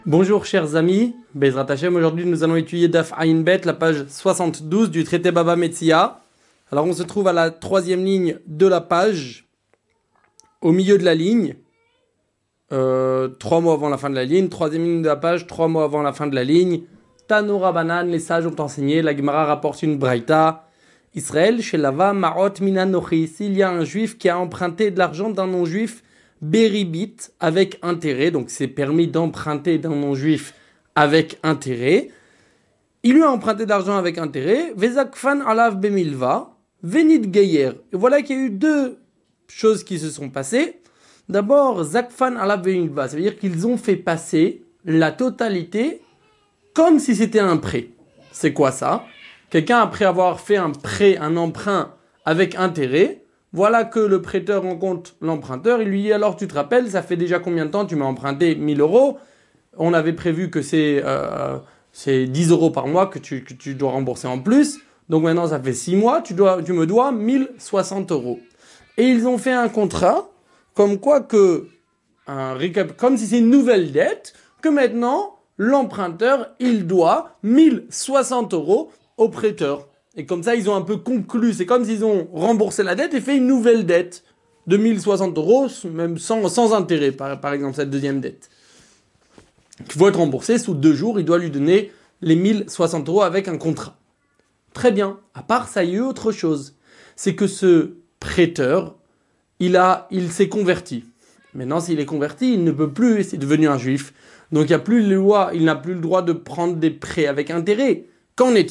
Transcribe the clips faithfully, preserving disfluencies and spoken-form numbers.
Bonjour chers amis, Bezrat Hashem, aujourd'hui nous allons étudier Daf Ayin Bet, la page soixante-douze du traité Baba Metzia. Alors on se trouve à la troisième ligne de la page, au milieu de la ligne, euh, trois mois avant la fin de la ligne, troisième ligne de la page, trois mois avant la fin de la ligne. Tanoura Banan, les sages ont enseigné, la Gemara rapporte une braïta. Israël, chez Lava, Marot Minanochi, s'il y a un juif qui a emprunté de l'argent d'un non-juif, Beribit, avec intérêt, donc c'est permis d'emprunter d'un non-juif avec intérêt. Il lui a emprunté de l'argent avec intérêt, Vezakfan alav bemilva, Venid Geyer. Et voilà qu'il y a eu deux choses qui se sont passées. D'abord, Zakfan alav bemilva, ça veut dire qu'ils ont fait passer la totalité comme si c'était un prêt. C'est quoi ça? Quelqu'un, après avoir fait un prêt, un emprunt avec intérêt, voilà que le prêteur rencontre l'emprunteur, il lui dit alors tu te rappelles, ça fait déjà combien de temps tu m'as emprunté mille euros, on avait prévu que c'est, euh, c'est dix euros par mois que tu, que tu dois rembourser en plus, donc maintenant ça fait six mois, tu, dois, tu me dois mille soixante euros. Et ils ont fait un contrat, comme quoi que, un récap, comme si c'est une nouvelle dette, que maintenant l'emprunteur il doit mille soixante euros au prêteur. Et comme ça, ils ont un peu conclu. C'est comme s'ils ont remboursé la dette et fait une nouvelle dette de mille soixante euros, même sans, sans intérêt, par, par exemple, cette deuxième dette. Qui va être remboursée sous deux jours. Il doit lui donner les mille soixante euros avec un contrat. Très bien. À part ça, il y a eu autre chose. C'est que ce prêteur, il, a, il s'est converti. Maintenant, s'il est converti, il ne peut plus, c'est devenu un juif. Donc, il n'y a plus le loi, il n'a plus le droit de prendre des prêts avec intérêt. Qu'en est-il ?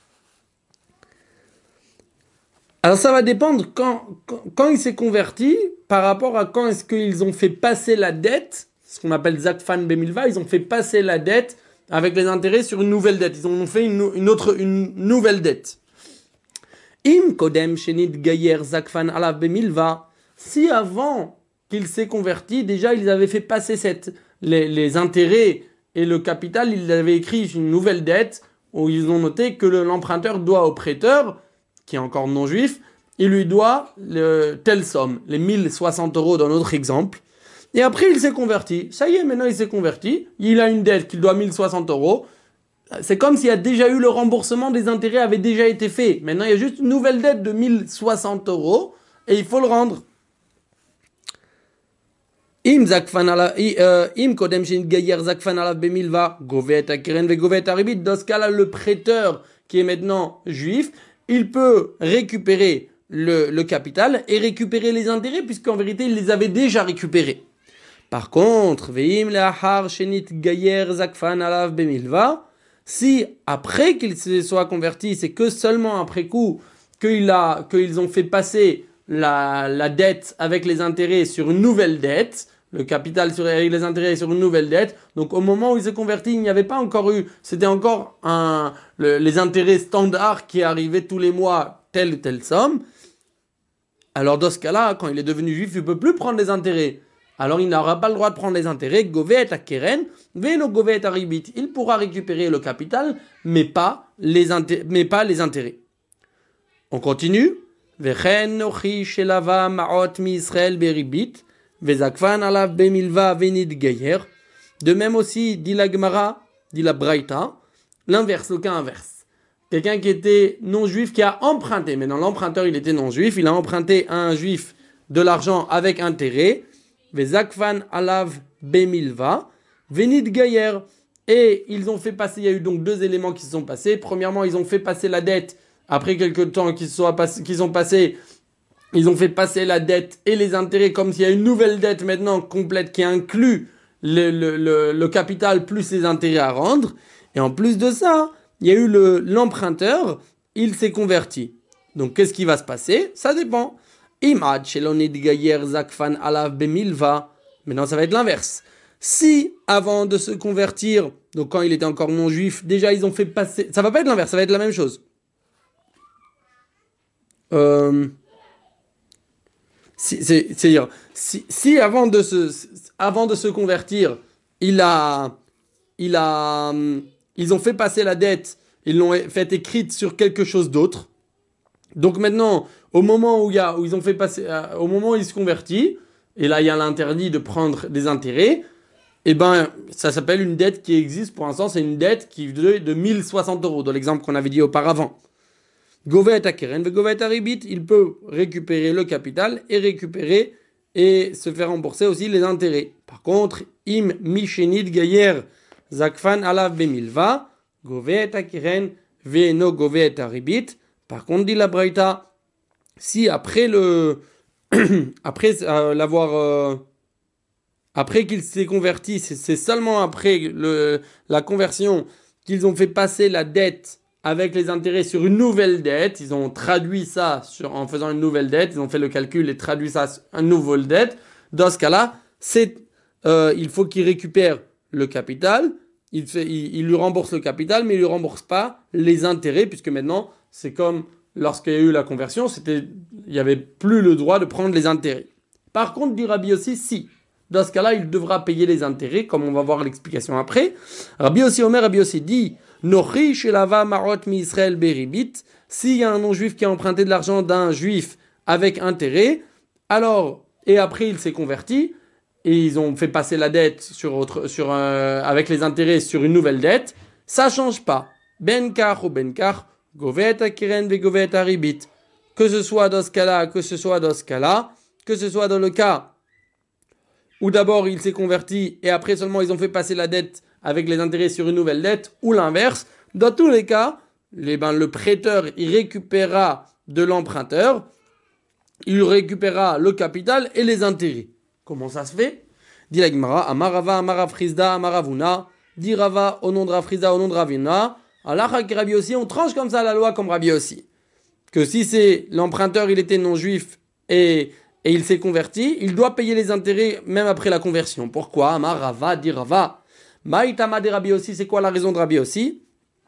Alors ça va dépendre quand, quand, quand il s'est converti par rapport à quand est-ce qu'ils ont fait passer la dette, ce qu'on appelle Zakfan Bemilva, ils ont fait passer la dette avec les intérêts sur une nouvelle dette. Ils ont fait une, une autre, une nouvelle dette. Im Kodem Shenit Gayer Zakfan Alav Bemilva, si avant qu'il s'est converti, déjà ils avaient fait passer cette, les, les intérêts et le capital, ils avaient écrit une nouvelle dette où ils ont noté que le, l'emprunteur doit au prêteur, qui est encore non-juif, il lui doit le, telle somme, les mille soixante euros dans notre exemple. Et après, il s'est converti. Ça y est, maintenant, il s'est converti. Il a une dette qu'il doit mille soixante euros. C'est comme s'il y a déjà eu le remboursement des intérêts avait déjà été fait. Maintenant, il y a juste une nouvelle dette de mille soixante euros et il faut le rendre. Im zakfan ala im kodem shin gayer zakfan ala bemilva govet akeren ve govet aribit. Dans ce cas-là, le prêteur qui est maintenant juif, il peut récupérer le, le capital et récupérer les intérêts, puisqu'en vérité, il les avait déjà récupérés. Par contre, veim le'achar shenit gayer zakfan alav bemilva, si après qu'il se soit converti, c'est que seulement après coup qu'il a, qu'ils ont fait passer la, la dette avec les intérêts sur une nouvelle dette, le capital sur, avec les intérêts sur une nouvelle dette. Donc au moment où il s'est converti, il n'y avait pas encore eu, c'était encore un, le, les intérêts standards qui arrivaient tous les mois, telle ou telle somme. Alors dans ce cas-là, quand il est devenu juif, il ne peut plus prendre les intérêts. Alors il n'aura pas le droit de prendre les intérêts. Govet à keren, veno govet à ribit. Il pourra récupérer le capital, mais pas les, inté- mais pas les intérêts. On continue. Vechen nochi shelava ma'ot mi Israël beribit. Vezakfan alav bemilva venid geyer. De même aussi, dit la Gemara, dit la Braïta, l'inverse, le cas inverse. Quelqu'un qui était non-juif, qui a emprunté, maintenant l'emprunteur il était non-juif, il a emprunté à un juif de l'argent avec intérêt, Vezakfan alav bemilva venid geyer. Et ils ont fait passer, il y a eu donc deux éléments qui se sont passés. Premièrement, ils ont fait passer la dette, après quelques temps qu'ils sont, qu'ils ont passé, ils ont fait passer la dette et les intérêts comme s'il y a une nouvelle dette maintenant complète qui inclut le, le, le, le capital plus les intérêts à rendre. Et en plus de ça, il y a eu le, l'emprunteur, il s'est converti. Donc qu'est-ce qui va se passer? Ça dépend. Imad shelonid gayer zakfan alav bemilva. Maintenant ça va être l'inverse. Si avant de se convertir, donc quand il était encore non juif, déjà ils ont fait passer... Ça va pas être l'inverse, ça va être la même chose. Euh... Si, c'est, c'est-à-dire, si, si avant de se, avant de se convertir, il a, il a, ils ont fait passer la dette, ils l'ont fait écrite sur quelque chose d'autre. Donc maintenant, au moment où il y a, où ils ont fait passer, euh, au moment où il se convertit, et là il y a l'interdit de prendre des intérêts, eh ben, ça s'appelle une dette qui existe pour l'instant, c'est une dette qui est de mille soixante euros, dans l'exemple qu'on avait dit auparavant. Govet akeren ve govet aribit, il peut récupérer le capital et récupérer et se faire rembourser aussi les intérêts. Par contre, im mishenid gayer zakfan alav bemilva, govet akeren ve no govet aribit. Par contre, dit la Braïta, si après le, après euh, l'avoir, euh, après qu'il s'est converti, c'est, c'est seulement après le, la conversion qu'ils ont fait passer la dette avec les intérêts sur une nouvelle dette, ils ont traduit ça sur, en faisant une nouvelle dette, ils ont fait le calcul et traduit ça sur une nouvelle dette. Dans ce cas-là, c'est, euh, il faut qu'il récupère le capital, il, fait, il, il lui rembourse le capital, mais il lui rembourse pas les intérêts, puisque maintenant, c'est comme lorsqu'il y a eu la conversion, c'était, il n'y avait plus le droit de prendre les intérêts. Par contre, dit Rabbi aussi, si. Dans ce cas-là, il devra payer les intérêts, comme on va voir l'explication après. Rabbi aussi, Omer, Rabbi aussi dit, Nochi shelava marot mi Israël beribit. S'il y a un non-juif qui a emprunté de l'argent d'un juif avec intérêt, alors, et après il s'est converti, et ils ont fait passer la dette sur autre, sur, euh, avec les intérêts sur une nouvelle dette, ça change pas. Ben kach ou ben kach, govet akiren ve govet aribit. Que ce soit dans ce cas-là, que ce soit dans ce cas-là, que ce soit dans le cas où d'abord il s'est converti et après seulement ils ont fait passer la dette avec les intérêts sur une nouvelle dette, ou l'inverse, dans tous les cas, les, ben, le prêteur il récupérera de l'emprunteur, il récupérera le capital et les intérêts. Comment ça se fait? Dit la Gemara, Amarava, Amarafrizda, Amaravuna, dit Rava au nom de Rafrizda, au nom de Ravina, Allah Rabbi aussi, on tranche comme ça la loi comme Rabbi aussi. Que si c'est l'emprunteur, il était non-juif et, et il s'est converti, il doit payer les intérêts même après la conversion. Pourquoi? Amarava, dit Rava. Maïtama de Rabbi aussi, c'est quoi la raison de Rabbi aussi?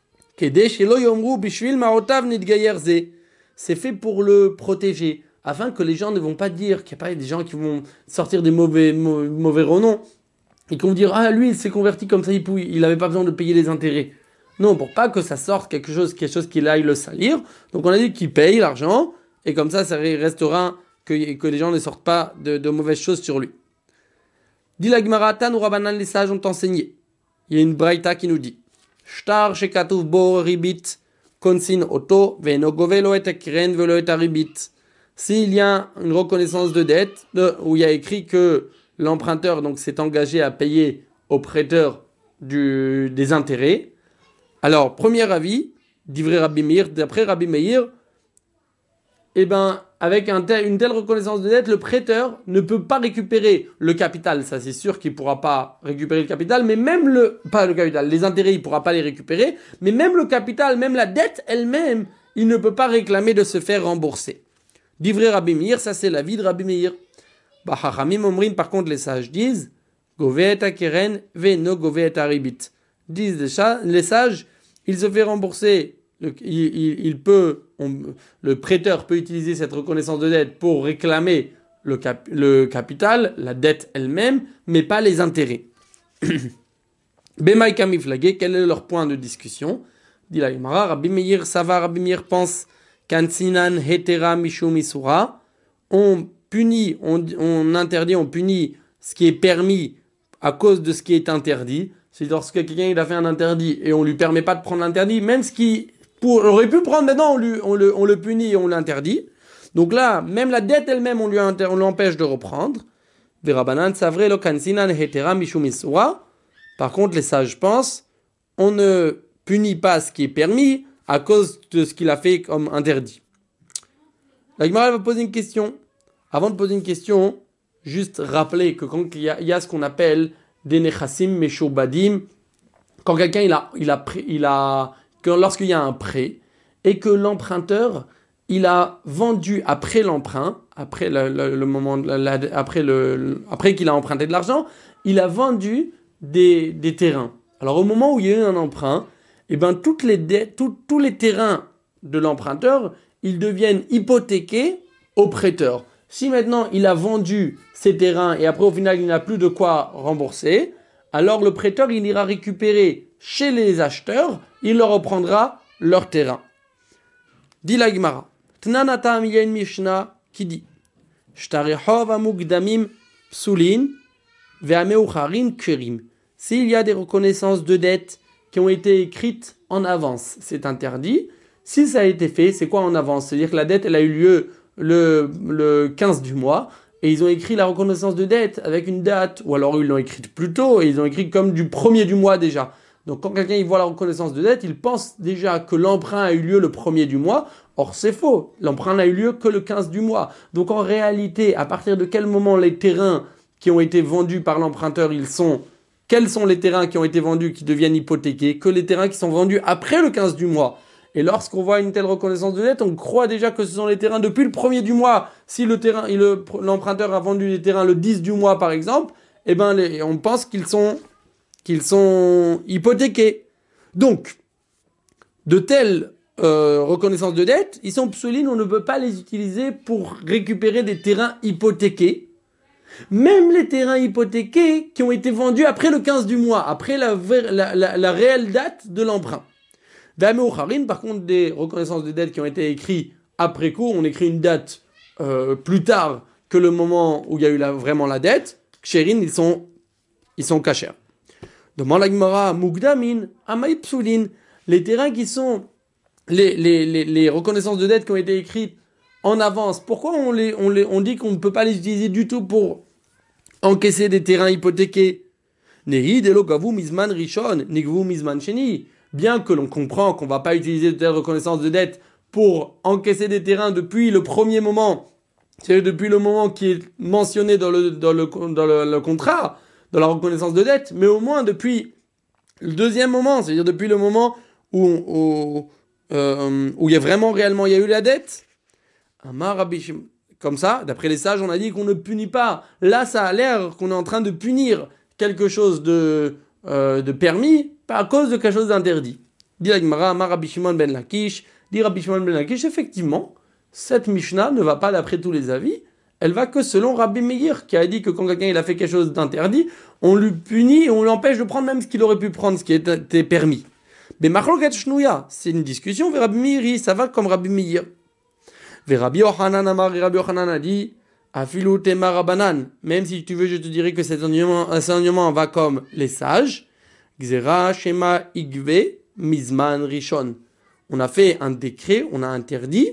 C'est fait pour le protéger, afin que les gens ne vont pas dire qu'il n'y a pas des gens qui vont sortir des mauvais, mauvais, mauvais renoms et qui vont dire ah lui il s'est converti comme ça, il n'avait pas besoin de payer les intérêts. Non, pour pas que ça sorte quelque chose, quelque chose qui aille le salir. Donc on a dit qu'il paye l'argent et comme ça ça restera que, que les gens ne sortent pas de, de mauvaises choses sur lui. Dit la Gemara, Tan ou Rabbanan, les sages ont enseigné. Il y a une braïta qui nous dit Shtar shekatuv bo ribit konsin oto ve'eno govelo et akren velo et aribit. S'il y a une reconnaissance de dette de, où il y a écrit que l'emprunteur donc s'est engagé à payer au prêteur du, des intérêts, alors premier avis, d'ivré Rabbi Meir, d'après Rabbi Meir, eh ben avec un tel, une telle reconnaissance de dette, le prêteur ne peut pas récupérer le capital. Ça, c'est sûr qu'il ne pourra pas récupérer le capital, mais même le... Pas le capital, les intérêts, il ne pourra pas les récupérer, mais même le capital, même la dette elle-même, il ne peut pas réclamer de se faire rembourser. D'ivré Rabbi Meir, ça c'est l'avis de Rabbi Meir. Bah, Chachamim Omrim, par contre, les sages disent Govet akeren ve no govet aribit. Disent les sages, il se fait rembourser. Le, il, il, il peut, on, le prêteur peut utiliser cette reconnaissance de dette pour réclamer le, cap, le capital, la dette elle-même, mais pas les intérêts. Bemaï kamiflagé, quel est leur point de discussion? Dit la Gemara, Rabbi Meir, ça va, Rabbi Meir pense qu'ansinan hetera mishum isura, on punit, on, on interdit, on punit ce qui est permis à cause de ce qui est interdit. C'est lorsque quelqu'un il a fait un interdit et on lui permet pas de prendre l'interdit, même ce qui Pour, on aurait pu prendre maintenant, on, lui, on, le, on le punit et on l'interdit. Donc là, même la dette elle-même, on lui inter, on l'empêche de reprendre. Par contre, les sages pensent, on ne punit pas ce qui est permis à cause de ce qu'il a fait comme interdit. La Gemara va poser une question. Avant de poser une question, juste rappeler que quand il y a, il y a ce qu'on appelle des nechassim meshoubadim, quand quelqu'un il a, il a, il a que lorsqu'il y a un prêt et que l'emprunteur il a vendu après l'emprunt, après le, le, le moment, la, après le, après qu'il a emprunté de l'argent, il a vendu des, des terrains. Alors au moment où il y a eu un emprunt, et ben toutes les dettes, tout, tous les terrains de l'emprunteur, ils deviennent hypothéqués au prêteur. Si maintenant il a vendu ces terrains et après au final il n'a plus de quoi rembourser, alors le prêteur il ira récupérer chez les acheteurs, il leur reprendra leur terrain. Dit la Gemara. Tnanatam, il y a une Mishnah qui dit Shtarechov amugdamim psulin Ve'ameucharin ksherim. S'il y a des reconnaissances de dettes qui ont été écrites en avance, c'est interdit. Si ça a été fait, c'est quoi en avance? C'est-à-dire que la dette, elle a eu lieu le, le quinze du mois, et ils ont écrit la reconnaissance de dette avec une date, ou alors ils l'ont écrite plus tôt, et ils ont écrit comme du premier du mois déjà. Donc quand quelqu'un il voit la reconnaissance de dette, il pense déjà que l'emprunt a eu lieu le premier du mois. Or c'est faux, l'emprunt n'a eu lieu que le quinze du mois. Donc en réalité, à partir de quel moment les terrains qui ont été vendus par l'emprunteur, ils sont... Quels sont les terrains qui ont été vendus qui deviennent hypothéqués? Que les terrains qui sont vendus après le quinze du mois. Et lorsqu'on voit une telle reconnaissance de dette, on croit déjà que ce sont les terrains depuis le premier du mois. Si le terrain, le, l'emprunteur a vendu les terrains le dix du mois par exemple, eh ben les, on pense qu'ils sont, qu'ils sont hypothéqués. Donc, de telles euh, reconnaissances de dette, ils sont psolines, on ne peut pas les utiliser pour récupérer des terrains hypothéqués. Même les terrains hypothéqués qui ont été vendus après le quinze du mois, après la, la, la, la réelle date de l'emprunt. Par contre, des reconnaissances de dette qui ont été écrites après coup, on écrit une date euh, plus tard que le moment où il y a eu la, vraiment la dette, Ksherin, ils sont, ils sont cachers. Demande la Gemara, Mugdamin, Amay Psoulin, les terrains qui sont, les, les, les, les reconnaissances de dette qui ont été écrites en avance, pourquoi on, les, on, les, on dit qu'on ne peut pas les utiliser du tout pour encaisser des terrains hypothéqués? Nehi delo gavu mizman rishon, nigvu mizman sheni. Bien que l'on comprend qu'on ne va pas utiliser de telles reconnaissances de dette pour encaisser des terrains depuis le premier moment, c'est depuis le moment qui est mentionné dans le, dans le, dans le, le contrat, dans la reconnaissance de dette, mais au moins depuis le deuxième moment, c'est-à-dire depuis le moment où, où, euh, où il y a vraiment réellement il y a eu la dette. Comme ça, d'après les sages, on a dit qu'on ne punit pas. Là, ça a l'air qu'on est en train de punir quelque chose de, euh, de permis, pas à cause de quelque chose d'interdit. Dit la Gemara, Amar Rabbi Shimon ben Lakish, dit Rabbi Shimon ben Lakish, effectivement, cette Mishnah ne va pas d'après tous les avis, elle va que selon Rabbi Meir, qui a dit que quand quelqu'un il a fait quelque chose d'interdit, on lui punit et on l'empêche de prendre même ce qu'il aurait pu prendre, ce qui était permis. Mais Machloket Shnouya, c'est une discussion, vers Rabbi Meir, ça va comme Rabbi Meir. Vers Rabbi Yochanan Amar, Rabbi Yochanan a dit, Afilu Tema Rabanan, même si tu veux, je te dirais que cet enseignement, enseignement va comme les sages. Gzera Shema Igve Mizman Rishon. On a fait un décret, on a interdit,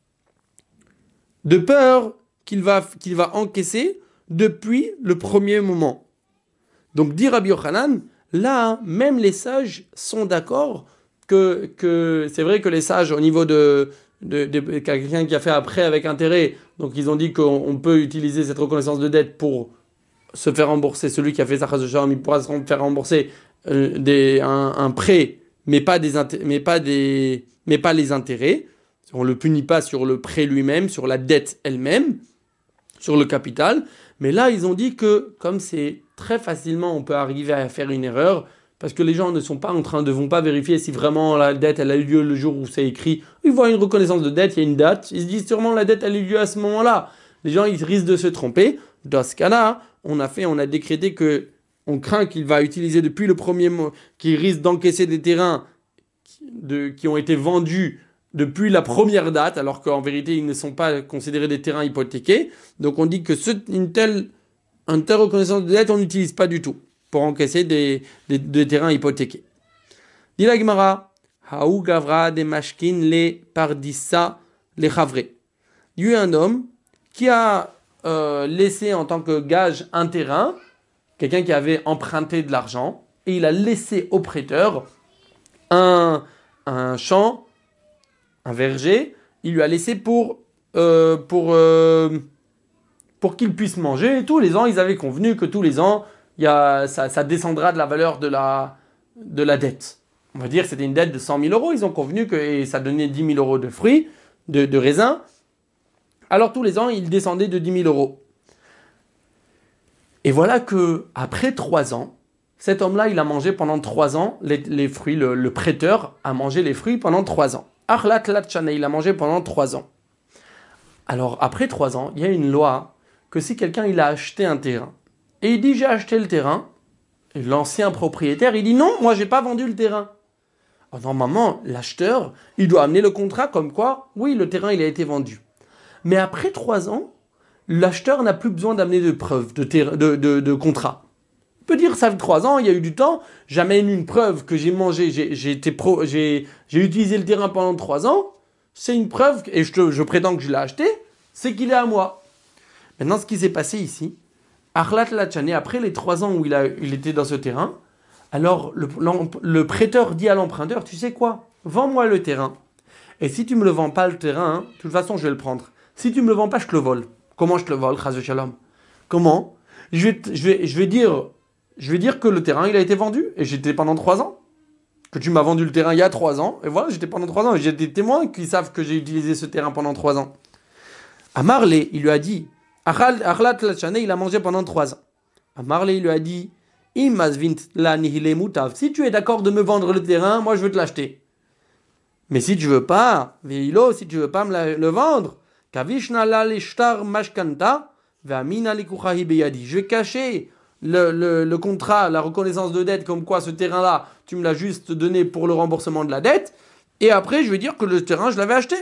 de peur qu'il va, qu'il va encaisser depuis le premier moment. Donc, dit Rabbi Yochanan, là, même les sages sont d'accord que, que c'est vrai que les sages, au niveau de, de, de, de quelqu'un qui a fait après avec intérêt, donc ils ont dit qu'on on peut utiliser cette reconnaissance de dette pour se faire rembourser. Celui qui a fait sa chas de shalom, il pourra se faire rembourser euh, des, un, un prêt, mais pas, des, mais, pas des, mais pas les intérêts. On ne le punit pas sur le prêt lui-même, sur la dette elle-même, sur le capital. Mais là, ils ont dit que, comme c'est très facilement, on peut arriver à faire une erreur, parce que les gens ne sont pas en train de, vont pas vérifier si vraiment la dette, elle a eu lieu le jour où c'est écrit. Ils voient une reconnaissance de dette, il y a une date, ils se disent sûrement la dette, elle a eu lieu à ce moment-là. Les gens, ils risquent de se tromper. Dans ce cas-là, on a fait, on a décrété que, on craint qu'il va utiliser depuis le premier mot, qu'il risque d'encaisser des terrains de, qui ont été vendus depuis la première date, alors qu'en vérité, ils ne sont pas considérés des terrains hypothéqués. Donc, on dit que ce, une, telle, une telle reconnaissance de dette, on n'utilise pas du tout pour encaisser des, des, des terrains hypothéqués. Dit la Gemara, Haou Gavra de Mashkin le Pardissa le Chavre. Il y a eu un homme qui a euh, laissé en tant que gage un terrain, quelqu'un qui avait emprunté de l'argent, et il a laissé au prêteur un, un champ, un verger, il lui a laissé pour, euh, pour, euh, pour qu'il puisse manger. Et tous les ans, ils avaient convenu que tous les ans, il y a, ça, ça descendra de la valeur de la, de la dette. On va dire que c'était une dette de cent mille euros. Ils ont convenu que et ça donnait dix mille euros de fruits, de, de raisins. Alors tous les ans, il descendait de dix mille euros. Et voilà que après trois ans, cet homme-là, il a mangé pendant trois ans les, les fruits. Le, le prêteur a mangé les fruits pendant trois ans. Achlat latchane, il a mangé pendant trois ans. Alors, après trois ans, il y a une loi que si quelqu'un il a acheté un terrain, et il dit j'ai acheté le terrain, et l'ancien propriétaire, il dit non, moi j'ai pas vendu le terrain. Alors, normalement, l'acheteur, il doit amener le contrat comme quoi, oui, le terrain il a été vendu. Mais après trois ans, l'acheteur n'a plus besoin d'amener de preuves, de, ter- de, de, de contrat. Il peut dire, ça fait trois ans, il y a eu du temps, j'amène une preuve que j'ai mangé, j'ai, j'ai, été pro, j'ai, j'ai utilisé le terrain pendant trois ans, c'est une preuve, et je, te, je prétends que je l'ai acheté, c'est qu'il est à moi. Maintenant, ce qui s'est passé ici, Achlat Lachane, après les trois ans où il, a, il était dans ce terrain, alors le, le prêteur dit à l'emprunteur, tu sais quoi, vends-moi le terrain. Et si tu me le vends pas le terrain, hein, de toute façon je vais le prendre. Si tu me le vends pas, je te le vole. Comment je te le vole, Chas de Shalom? Comment? je vais, je, vais, je, vais dire, je vais dire que le terrain il a été vendu, et j'étais pendant trois ans. Que tu m'as vendu le terrain il y a trois ans, et voilà, j'étais pendant trois ans, et j'ai des témoins qui savent que j'ai utilisé ce terrain pendant trois ans. À Marley, il lui a dit, Achlat Lachane, il a mangé pendant trois ans. À Marley, il lui a dit, si tu es d'accord de me vendre le terrain, moi je veux te l'acheter. Mais si tu veux pas, Veilo, si tu veux pas me la, le vendre, je vais cacher le, le, le contrat, la reconnaissance de dette, comme quoi ce terrain-là, tu me l'as juste donné pour le remboursement de la dette, et après je vais dire que le terrain, je l'avais acheté.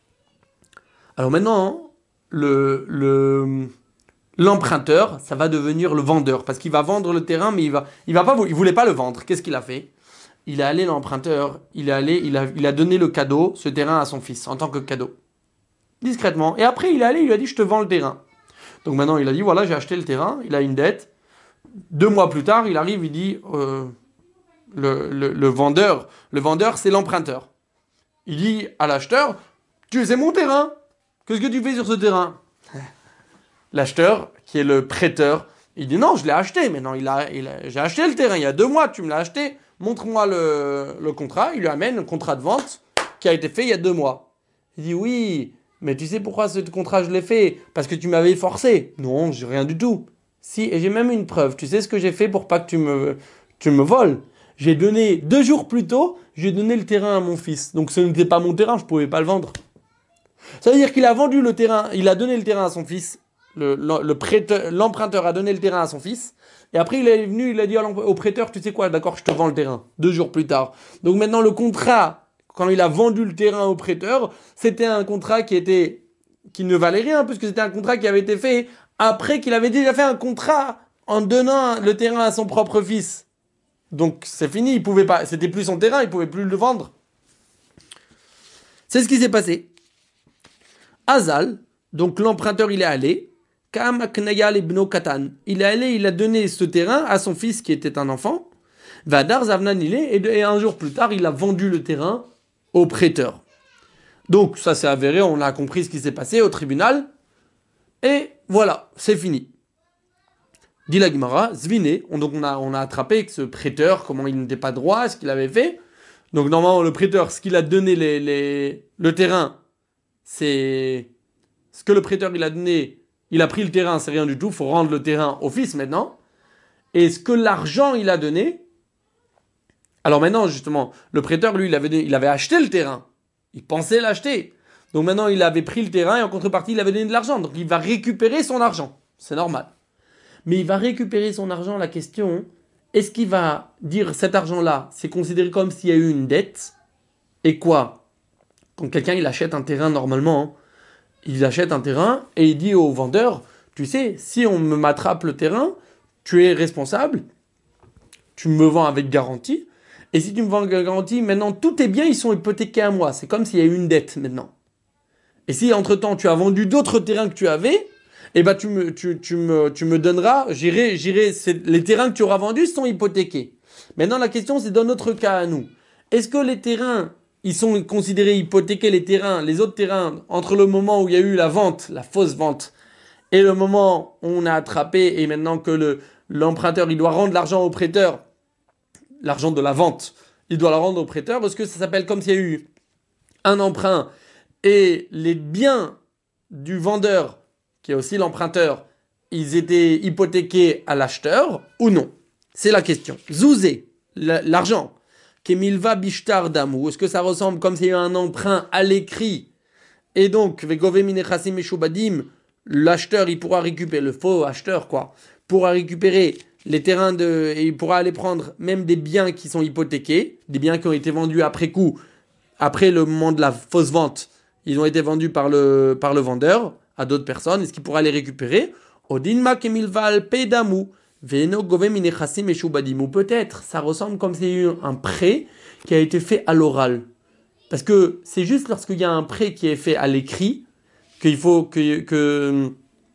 Alors maintenant, le, le, l'emprunteur, ça va devenir le vendeur, parce qu'il va vendre le terrain, mais il va, il va pas, il voulait pas le vendre. Qu'est-ce qu'il a fait? Il est allé, l'emprunteur, il est allé, il a, il a donné le cadeau, ce terrain à son fils, en tant que cadeau. Discrètement. Et après, il est allé, il lui a dit, je te vends le terrain. Donc maintenant, il a dit, voilà, j'ai acheté le terrain, il a une dette. Deux mois plus tard, il arrive, il dit, euh, le, le, le vendeur, le vendeur, c'est l'emprunteur. Il dit à l'acheteur, tu sais mon terrain, qu'est-ce que tu fais sur ce terrain? L'acheteur, qui est le prêteur, il dit, non, je l'ai acheté, mais non, il a, il a, j'ai acheté le terrain, il y a deux mois, tu me l'as acheté, montre-moi le, le contrat. Il lui amène le contrat de vente qui a été fait il y a deux mois. Il dit, oui, mais tu sais pourquoi ce contrat je l'ai fait? Parce que tu m'avais forcé. Non, j'ai rien du tout. Si, et j'ai même une preuve. Tu sais ce que j'ai fait pour pas que tu me, tu me voles? J'ai donné, deux jours plus tôt, j'ai donné le terrain à mon fils. Donc ce n'était pas mon terrain, je pouvais pas le vendre. Ça veut dire qu'il a vendu le terrain, il a donné le terrain à son fils. Le, le, le prêteur, l'emprunteur a donné le terrain à son fils. Et après, il est venu, il a dit au prêteur, tu sais quoi, d'accord, je te vends le terrain. Deux jours plus tard. Donc maintenant, le contrat, quand il a vendu le terrain au prêteur, c'était un contrat qui était, qui ne valait rien, puisque c'était un contrat qui avait été fait après qu'il avait déjà fait un contrat en donnant le terrain à son propre fils. Donc c'est fini, il pouvait pas, c'était plus son terrain, il pouvait plus le vendre. C'est ce qui s'est passé. Azal, donc l'emprunteur, il est allé. Kam Aknayal ibn Katan. Il est allé, il a donné ce terrain à son fils qui était un enfant. Vadar Zavnan il est, et un jour plus tard, il a vendu le terrain au prêteur. Donc ça s'est avéré, on a compris ce qui s'est passé au tribunal. Et voilà, c'est fini. Dit la Gemara, Zvine, on, donc on a, on a attrapé que ce prêteur, comment il n'était pas droit, ce qu'il avait fait. Donc normalement, le prêteur, ce qu'il a donné les, les, le terrain, c'est ce que le prêteur il a donné. Il a pris le terrain, c'est rien du tout, il faut rendre le terrain au fils maintenant. Et ce que l'argent il a donné, alors maintenant justement, le prêteur lui il avait, il avait acheté le terrain, il pensait l'acheter. Donc maintenant il avait pris le terrain et en contrepartie il avait donné de l'argent, donc il va récupérer son argent, c'est normal. Mais il va récupérer son argent, la question, est-ce qu'il va dire cet argent-là, c'est considéré comme s'il y a eu une dette? Et quoi? Quand quelqu'un il achète un terrain normalement, hein, il achète un terrain et il dit au vendeur, tu sais, si on me m'attrape le terrain, tu es responsable, tu me vends avec garantie, et si tu me vends avec garantie, maintenant tous tes biens ils sont hypothéqués à moi, c'est comme s'il y a eu une dette maintenant. Et si entre-temps tu as vendu d'autres terrains que tu avais, eh ben tu me, tu, tu me, tu me donneras, j'irai, j'irai, les terrains que tu auras vendus sont hypothéqués. Maintenant la question c'est dans notre cas à nous, est-ce que les terrains ils sont considérés hypothéqués, les terrains, les autres terrains, entre le moment où il y a eu la vente, la fausse vente, et le moment où on a attrapé, et maintenant que le, l'emprunteur, il doit rendre l'argent au prêteur, l'argent de la vente, il doit le rendre au prêteur, parce que ça s'appelle comme s'il y a eu un emprunt, et les biens du vendeur, qui est aussi l'emprunteur, ils étaient hypothéqués à l'acheteur, ou non? C'est la question. Zouzé, l'argent. Kemilva bishtar damou, est-ce que ça ressemble comme s'il y a eu un emprunt à l'écrit? Et donc, vegove minechasim meshubadim, l'acheteur, il pourra récupérer, le faux acheteur, quoi, pourra récupérer les terrains de, et il pourra aller prendre même des biens qui sont hypothéqués, des biens qui ont été vendus après coup, après le moment de la fausse vente, ils ont été vendus par le, par le vendeur à d'autres personnes, est-ce qu'il pourra les récupérer? Odinma kemilva al pedamou, Ve'eno govem minechasim meshubadim. Ou peut-être, ça ressemble comme s'il y a eu un prêt qui a été fait à l'oral. Parce que c'est juste lorsqu'il y a un prêt qui est fait à l'écrit qu'il faut que, que,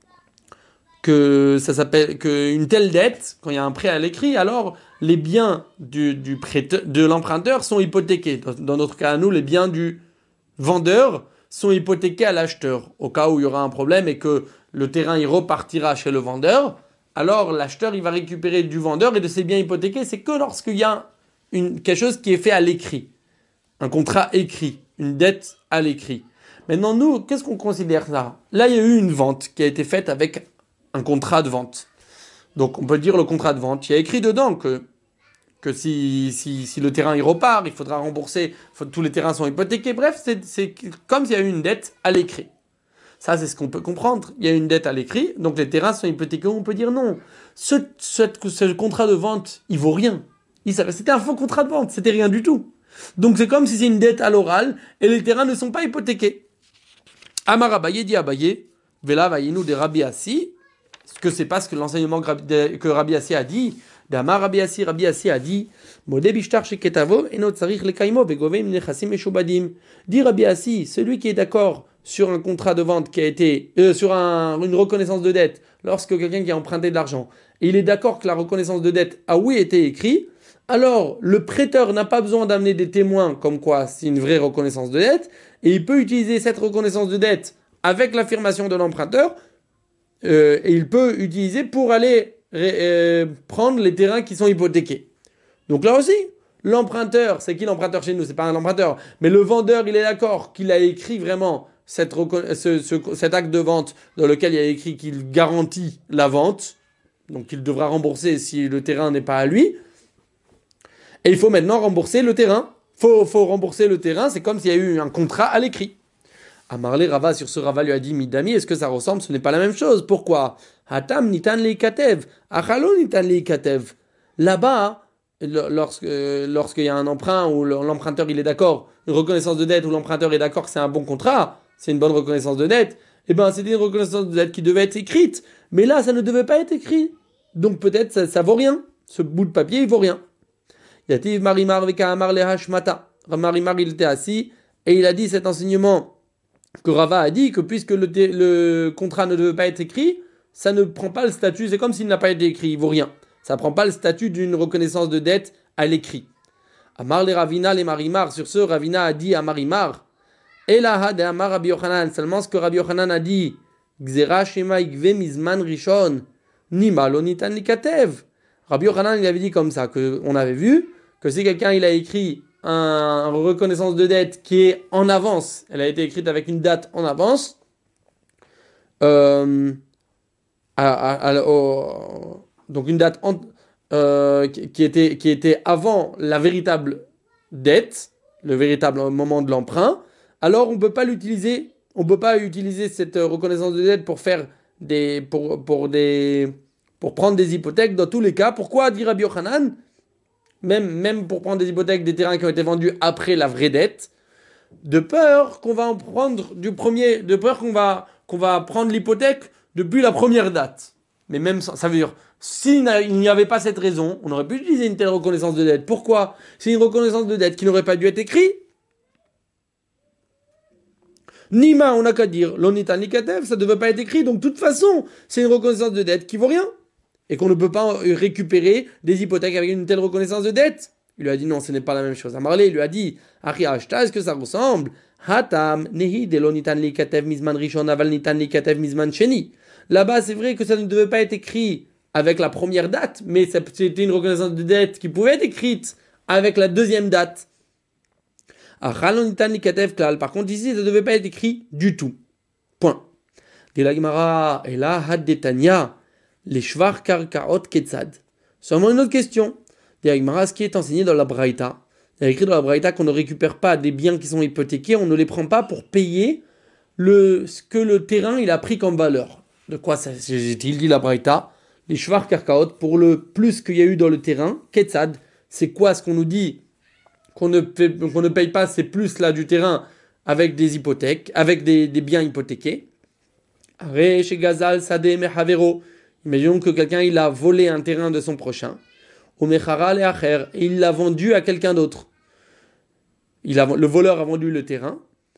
que ça s'appelle, qu'une telle dette, quand il y a un prêt à l'écrit, alors les biens du, du prêteur, de l'emprunteur sont hypothéqués. Dans, dans notre cas à nous, les biens du vendeur sont hypothéqués à l'acheteur. Au cas où il y aura un problème et que le terrain il repartira chez le vendeur, alors l'acheteur il va récupérer du vendeur et de ses biens hypothéqués. C'est que lorsqu'il y a une, quelque chose qui est fait à l'écrit. Un contrat écrit, une dette à l'écrit. Maintenant, nous, qu'est-ce qu'on considère ça? Là, il y a eu une vente qui a été faite avec un contrat de vente. Donc, on peut dire le contrat de vente. Il y a écrit dedans que, que si, si, si le terrain il repart, il faudra rembourser, faut, tous les terrains sont hypothéqués. Bref, c'est, c'est comme s'il y a eu une dette à l'écrit. Ça, c'est ce qu'on peut comprendre. Il y a une dette à l'écrit, donc les terrains sont hypothéqués. On peut dire non. Ce, ce, ce contrat de vente, il vaut rien. Il, c'était un faux contrat de vente, c'était rien du tout. Donc c'est comme si c'est une dette à l'oral et les terrains ne sont pas hypothéqués. Amar Abaye dit Abaye, Vela Vayinu de Rabbi Assi, ce que c'est pas ce que l'enseignement que Rabbi Assi a dit. D'Amar Rabbi Assi, Rabbi Assi a dit, Modé bishtar sheketavo eno tzarich lekaimo vegovem nechasim meshubadim. Dit Rabbi Assi, celui qui est d'accord sur un contrat de vente qui a été euh, sur un, une reconnaissance de dette, lorsque quelqu'un qui a emprunté de l'argent, et il est d'accord que la reconnaissance de dette a oui été écrite. Alors, le prêteur n'a pas besoin d'amener des témoins comme quoi c'est une vraie reconnaissance de dette, et il peut utiliser cette reconnaissance de dette avec l'affirmation de l'emprunteur, euh, et il peut utiliser pour aller euh, prendre les terrains qui sont hypothéqués. Donc là aussi, l'emprunteur, c'est qui l'emprunteur chez nous? C'est pas un emprunteur, mais le vendeur, il est d'accord qu'il a écrit vraiment cette reconna- ce, ce, cet acte de vente dans lequel il a écrit qu'il garantit la vente, donc il devra rembourser si le terrain n'est pas à lui. Et il faut maintenant rembourser le terrain. Il faut, faut rembourser le terrain, c'est comme s'il y a eu un contrat à l'écrit. Amarle Rava, sur ce Rava lui a dit, Midami, est-ce que ça ressemble? Ce n'est pas la même chose. Pourquoi? Hatam nitan leikatev, achalo nitan leikatev. Là-bas, lorsque, lorsqu'il y a un emprunt où l'emprunteur il est d'accord, une reconnaissance de dette où l'emprunteur est d'accord que c'est un bon contrat, c'est une bonne reconnaissance de dette, eh ben c'était une reconnaissance de dette qui devait être écrite. Mais là, ça ne devait pas être écrit. Donc peut-être ça, ça vaut rien. Ce bout de papier, il vaut rien. Yativ Marimar veka amar le hashmata. Marimar il était assis et il a dit cet enseignement que Rava a dit que puisque le, le contrat ne devait pas être écrit, ça ne prend pas le statut, c'est comme s'il n'a pas été écrit, il vaut rien. Ça prend pas le statut d'une reconnaissance de dette à l'écrit. Amar le Ravina les Marimar, sur ce Ravina a dit à Marimar, Elaha de Amar Rabbi Yochanan, seulement ce que Rabbi Yochanan a dit, Gzera shema igve mizman rishon, nima lo nitan likatev. Rabbi Yochanan il avait dit comme ça, que on avait vu que si quelqu'un il a écrit un, une reconnaissance de dette qui est en avance, elle a été écrite avec une date en avance, euh, à, à, à, au, donc une date en, euh, qui, qui, était, qui était avant la véritable dette, le véritable moment de l'emprunt, alors on ne peut pas l'utiliser, on peut pas utiliser cette reconnaissance de dette pour faire des, pour, pour des, pour prendre des hypothèques dans tous les cas. Pourquoi dit Rabbi Yochanan? Même, même pour prendre des hypothèques des terrains qui ont été vendus après la vraie dette, de peur qu'on va en prendre du premier, de peur qu'on va, qu'on va prendre l'hypothèque depuis la première date. Mais même ça, ça veut dire, s'il n'y avait pas cette raison, on aurait pu utiliser une telle reconnaissance de dette. Pourquoi? C'est une reconnaissance de dette qui n'aurait pas dû être écrite. Nima, on n'a qu'à dire, l'onitan nikatev, ça ne devait pas être écrit, donc de toute façon, c'est une reconnaissance de dette qui vaut rien. Et qu'on ne peut pas récupérer des hypothèques avec une telle reconnaissance de dette. Il lui a dit non, ce n'est pas la même chose. Amarle, il lui a dit, Achi Ashta, est-ce que ça ressemble? Hatam, nehi de l'onitan likatev mizman rishon aval nitan likatev mizman sheni. Là-bas, c'est vrai que ça ne devait pas être écrit avec la première date, mais c'était une reconnaissance de dette qui pouvait être écrite avec la deuxième date. Par contre, ici, ça ne devait pas être écrit du tout. Point. Dilagmara, et là, had detania, les shvar karkaot ketzad. Seulement une autre question. Dilagmara, ce qui est enseigné dans la Braïta. Il y a écrit dans la Braïta qu'on ne récupère pas des biens qui sont hypothéqués, on ne les prend pas pour payer le, ce que le terrain il a pris comme valeur. De quoi s'agit-il, dit la Braïta? Les shvar karkaot, pour le plus qu'il y a eu dans le terrain, ketzad, c'est quoi ce qu'on nous dit qu'on ne, fait, qu'on ne paye pas ces plus-là du terrain avec des hypothèques, avec des, des biens hypothéqués. Aré chez Gazal, Sadeh, Mehavero. Imaginons que quelqu'un il a volé un terrain de son prochain. Au Mechara et Acher, et il l'a vendu à quelqu'un d'autre. Il a, le voleur a vendu le terrain.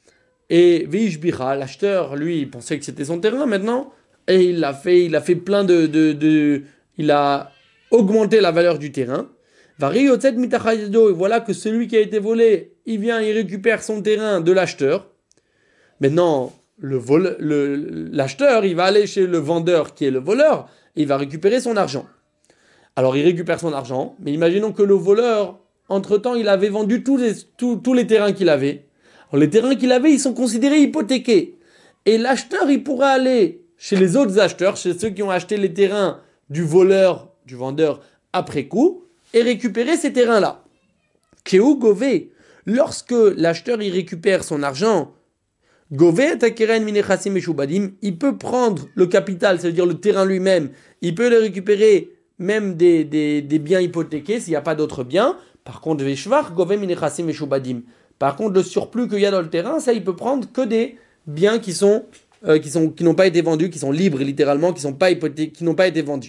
Et Veishbicha, l'acheteur, lui, il pensait que c'était son terrain maintenant. Et il a fait, il a fait plein de, de, de. Il a augmenté la valeur du terrain. Et voilà que celui qui a été volé, il vient, il récupère son terrain de l'acheteur. Maintenant, le vol, le, l'acheteur, il va aller chez le vendeur qui est le voleur, et il va récupérer son argent. Alors il récupère son argent, mais imaginons que le voleur, entre-temps, il avait vendu tous les, tous, tous les terrains qu'il avait. Alors les terrains qu'il avait, ils sont considérés hypothéqués. Et l'acheteur, il pourra aller chez les autres acheteurs, chez ceux qui ont acheté les terrains du voleur, du vendeur, après coup, et récupérer ces terrains-là. Kéou Gové, lorsque l'acheteur, il récupère son argent, Gové takeren minechassim meshubadim, il peut prendre le capital, c'est-à-dire le terrain lui-même, il peut le récupérer même des, des, des biens hypothéqués s'il n'y a pas d'autres biens. Par contre, Veshvar Gové minechassim meshubadim. Par contre, le surplus qu'il y a dans le terrain, ça, il peut prendre que des biens qui sont, euh, qui sont, qui n'ont pas été vendus, qui sont libres littéralement, qui sont pas hypothéqués, qui n'ont pas été vendus.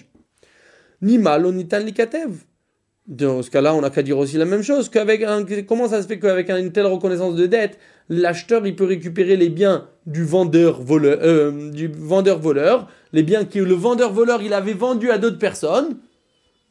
Ni mal, on nitan likatev. Dans ce cas-là, on n'a qu'à dire aussi la même chose. Qu'avec un, comment ça se fait qu'avec une telle reconnaissance de dette, l'acheteur il peut récupérer les biens du vendeur voleur, euh, du vendeur voleur, les biens que le vendeur voleur il avait vendus à d'autres personnes. Pourquoi ?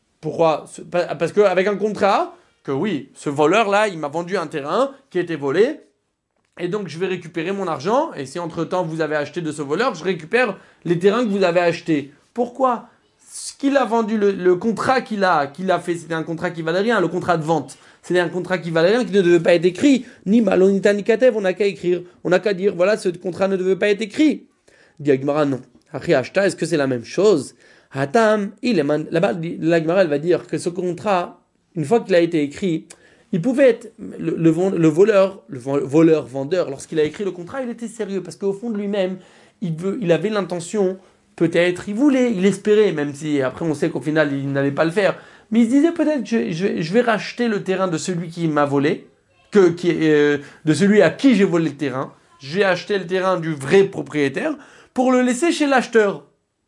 Parce qu'avec un contrat, que oui, ce voleur-là, il m'a vendu un terrain qui a été volé, et donc je vais récupérer mon argent. Et si entre-temps vous avez acheté de ce voleur, je récupère les terrains que vous avez achetés. Pourquoi ? Ce qu'il a vendu, le, le contrat qu'il a, qu'il a fait, c'était un contrat qui valait rien, le contrat de vente. C'était un contrat qui valait rien, qui ne devait pas être écrit. Ni malonita ni katev, on n'a qu'à écrire. On n'a qu'à dire, voilà, ce contrat ne devait pas être écrit. Diagmara, non. Après, Ashta, est-ce que c'est la même chose ? Hatam, il est man... Là-bas, la Gemara, elle va dire que ce contrat, une fois qu'il a été écrit, il pouvait être, le, le, le voleur, le voleur-vendeur, lorsqu'il a écrit le contrat, il était sérieux, parce qu'au fond de lui-même, il, veut, il avait l'intention. Peut-être, il voulait, il espérait, même si après on sait qu'au final il n'allait pas le faire. Mais il se disait peut-être je, je, je vais racheter le terrain de celui qui m'a volé, que, qui, euh, de celui à qui j'ai volé le terrain. Je vais acheter le terrain du vrai propriétaire pour le laisser chez l'acheteur.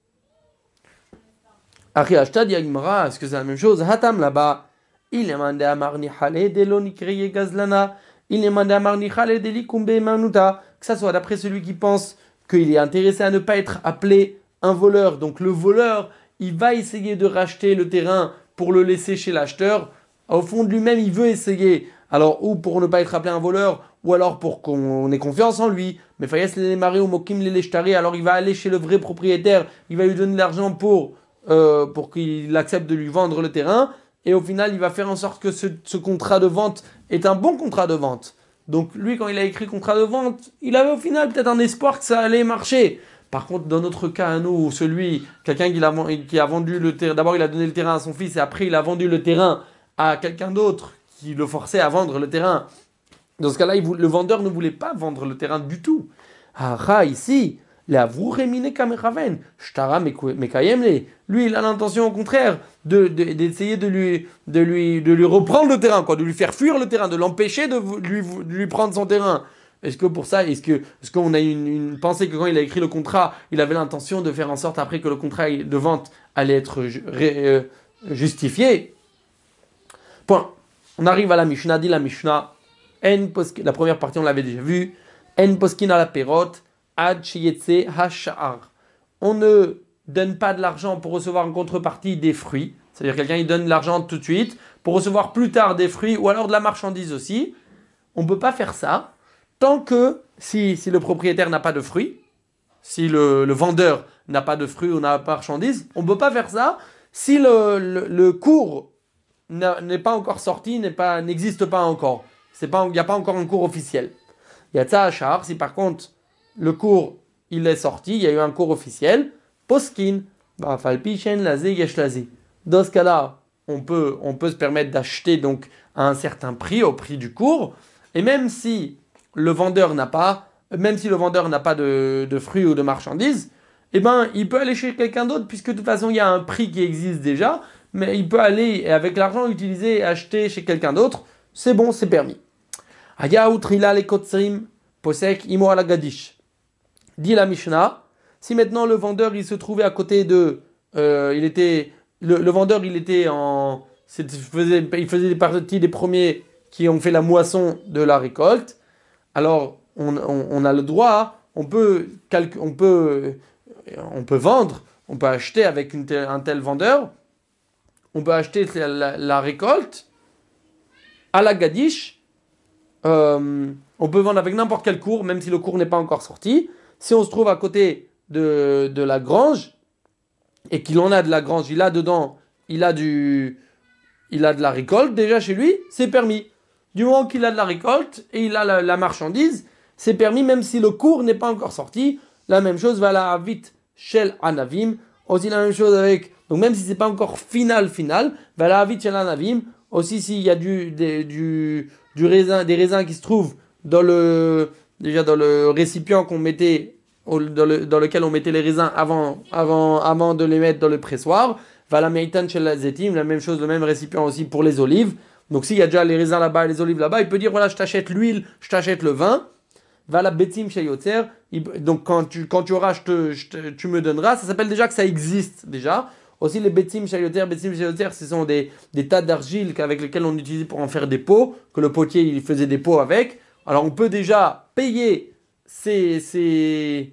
Après acheter, dit Agmara, est-ce que c'est la même chose ? Hatam là-bas, il est mandé à Marni Hale de l'onikreye gazlana, il est mandé à Marni Hale de l'ikumbe manuta, que ça soit d'après celui qui pense qu'il est intéressé à ne pas être appelé un voleur. Donc le voleur, il va essayer de racheter le terrain pour le laisser chez l'acheteur. Au fond de lui-même, il veut essayer. Alors, ou pour ne pas être appelé un voleur, ou alors pour qu'on ait confiance en lui. Mais Fayes les maris ou Mokim les leshtari, alors il va aller chez le vrai propriétaire, il va lui donner de l'argent pour, euh, pour qu'il accepte de lui vendre le terrain. Et au final, il va faire en sorte que ce, ce contrat de vente est un bon contrat de vente. Donc lui, quand il a écrit contrat de vente, il avait au final peut-être un espoir que ça allait marcher. Par contre, dans notre cas à nous, celui, quelqu'un qui a, qui a vendu le terrain, d'abord il a donné le terrain à son fils et après il a vendu le terrain à quelqu'un d'autre qui le forçait à vendre le terrain. Dans ce cas-là, il, le vendeur ne voulait pas vendre le terrain du tout. Ah, ici, lui, il a l'intention au contraire de, de, d'essayer de lui, de, lui, de lui reprendre le terrain, quoi, de lui faire fuir le terrain, de l'empêcher de lui, de lui prendre son terrain. Est-ce que pour ça, est-ce que, est-ce qu'on a une, une pensée que quand il a écrit le contrat, il avait l'intention de faire en sorte après que le contrat de vente allait être euh, justifié ? Point. On arrive à la Mishnah, dit la Mishnah. En poskin, la première partie on l'avait déjà vue. En poskin à la perot, ad sheyetse hashar. On ne donne pas de l'argent pour recevoir en contrepartie des fruits. C'est-à-dire quelqu'un il donne de l'argent tout de suite pour recevoir plus tard des fruits ou alors de la marchandise aussi. On ne peut pas faire ça. Tant que, si, si le propriétaire n'a pas de fruits, si le, le vendeur n'a pas de fruits ou n'a pas de marchandises, on ne peut pas faire ça si le, le, le cours n'est pas encore sorti, n'est pas, n'existe pas encore. Il n'y a pas encore un cours officiel. Il y a ça à Char, si par contre le cours il est sorti, il y a eu un cours officiel, poskin, falpichen, lazé, yesh lazé. Dans ce cas-là, on peut, on peut se permettre d'acheter donc à un certain prix, au prix du cours, et même si le vendeur n'a pas, même si le vendeur n'a pas de, de fruits ou de marchandises, eh ben, il peut aller chez quelqu'un d'autre, puisque de toute façon, il y a un prix qui existe déjà, mais il peut aller, et avec l'argent, utiliser et acheter chez quelqu'un d'autre, c'est bon, c'est permis. Aya utrila le kotzrim, posek imo ala gadish. Dit la Mishnah, si maintenant le vendeur, il se trouvait à côté de euh, il était, le, le vendeur, il était en, c'était- faisait, il faisait partie des premiers qui ont fait la moisson de la récolte. Alors, on, on- on a le droit, on peut, calcu- on peut, on peut vendre, on peut acheter avec une telle- un tel vendeur, on peut acheter la, la- la récolte à la Gadish. Euh, on peut vendre avec n'importe quel cours, même si le cours n'est pas encore sorti. Si on se trouve à côté de, de la grange et qu'il en a de la grange, il a dedans, il a du, il a de la récolte déjà chez lui, c'est permis. Du moment qu'il a de la récolte et il a la, la marchandise, c'est permis même si le cours n'est pas encore sorti. La même chose va la vite shel anavim. Aussi la même chose avec, donc même si c'est pas encore final final, va la vite shel anavim. Aussi s'il y a du, des, du, du raisin, des raisins qui se trouvent dans le, déjà dans le récipient qu'on mettait, dans, le, dans lequel on mettait les raisins avant, avant, avant de les mettre dans le pressoir. Vala meitan shel zetim, la même chose, le même récipient aussi pour les olives. Donc s'il y a déjà les raisins là-bas et les olives là-bas, il peut dire voilà, je t'achète l'huile, je t'achète le vin. Vala betim shel yotzer. Donc quand tu, quand tu auras, je te, je te- tu me donneras. Ça s'appelle déjà que ça existe déjà. Aussi les betim shel yotzer, betim shel yotzer, ce sont des, des tas d'argile avec lesquels on utilisait pour en faire des pots, que le potier il faisait des pots avec. Alors on peut déjà payer ces, ces,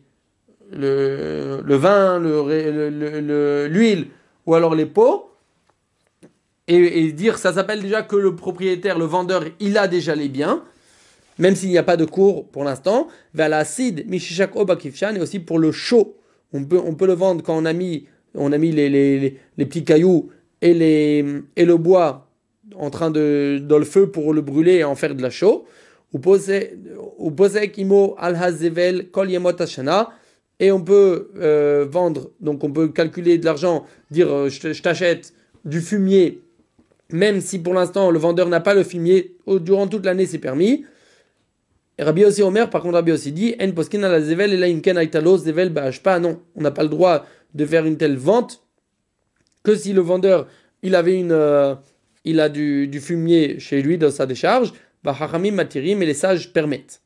le, le vin, le, le- le- le- l'huile ou alors les pots et, et dire ça s'appelle déjà que le propriétaire, le vendeur, il a déjà les biens, même s'il n'y a pas de cours pour l'instant. Vers l'acide, mishishak obakifshan, et aussi pour le chaud. On peut, on peut le vendre quand on a mis, on a mis les, les, les, les petits cailloux et, les, et le bois en train de, dans le feu pour le brûler et en faire de la chaux. Ou posek imo al hazevel kol yemot hashana. Et on peut euh, vendre, donc on peut calculer de l'argent, dire euh, je je t'achète du fumier même si pour l'instant le vendeur n'a pas le fumier, durant toute l'année c'est permis. Et Rabbi aussi Omer, par contre Rabbi aussi dit, En poskin ala zevel et la imken aitalos zevel pas. Non, on n'a pas le droit de faire une telle vente que si le vendeur il avait une, euh, il a du, du fumier chez lui dans sa décharge, bah hachamim matirim et les sages permettent.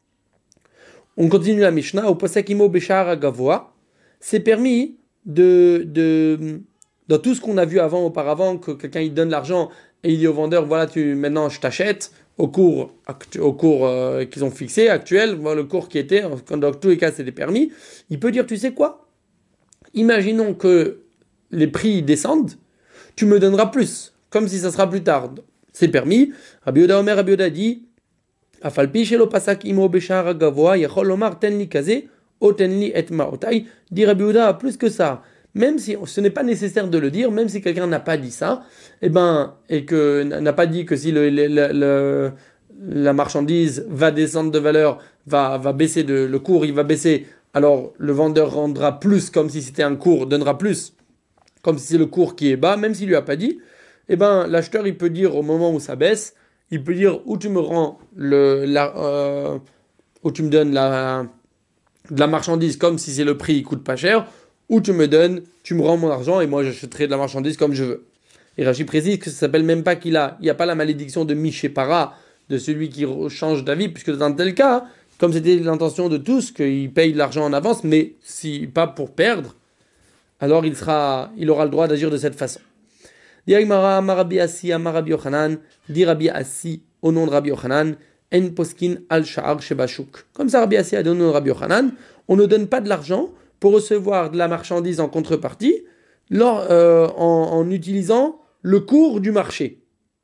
On continue la Mishnah au posakimo beshar gavoa. C'est permis de, de dans tout ce qu'on a vu avant, auparavant, que quelqu'un il donne l'argent et il dit au vendeur voilà tu maintenant je t'achète au cours actu- au cours euh, qu'ils ont fixé actuel, voilà le cours qui était dans tous les cas c'était permis. Il peut dire tu sais quoi? Imaginons que les prix descendent, tu me donneras plus, comme si ça sera plus tard. C'est permis. Rabbi Yehuda Omer, Rabbi Yehuda dit Afalpi shelo pasak imo beshar gavoa yachol lomar ten li kaze o ten li et maotai. Dit Rabbi Yehuda plus que ça. Même si ce n'est pas nécessaire de le dire, même si quelqu'un n'a pas dit ça, et ben et que n'a pas dit que si le, le- le- le- la marchandise va descendre de valeur, va va baisser de le cours, il va baisser, alors le vendeur rendra plus comme si c'était un cours, donnera plus comme si c'est le cours qui est bas, même s'il lui a pas dit, eh ben l'acheteur il peut dire au moment où ça baisse, il peut dire où tu me rends le la, euh, où tu me donnes la de la marchandise comme si c'est le prix il coûte pas cher, ou tu me donnes, tu me rends mon argent et moi j'achèterai de la marchandise comme je veux. Et Rachid précise que ça s'appelle même pas qu'il a, il n'y a pas la malédiction de Mishépara, de celui qui change d'avis, puisque dans un tel cas, comme c'était l'intention de tous, qu'il paye de l'argent en avance, mais si pas pour perdre, alors il sera, il aura le droit d'agir de cette façon. Dit Rabbi Assi, Rabbi Yochanan, dit Rabbi Assi au nom de Rabbi Yochanan, En poskin al sha'ar shebashuk. Comme ça, Rabbi Assi a donné au nom de Rabbi Yochanan, on ne donne pas de l'argent pour recevoir de la marchandise en contrepartie, lors, euh, en, en utilisant le cours du marché.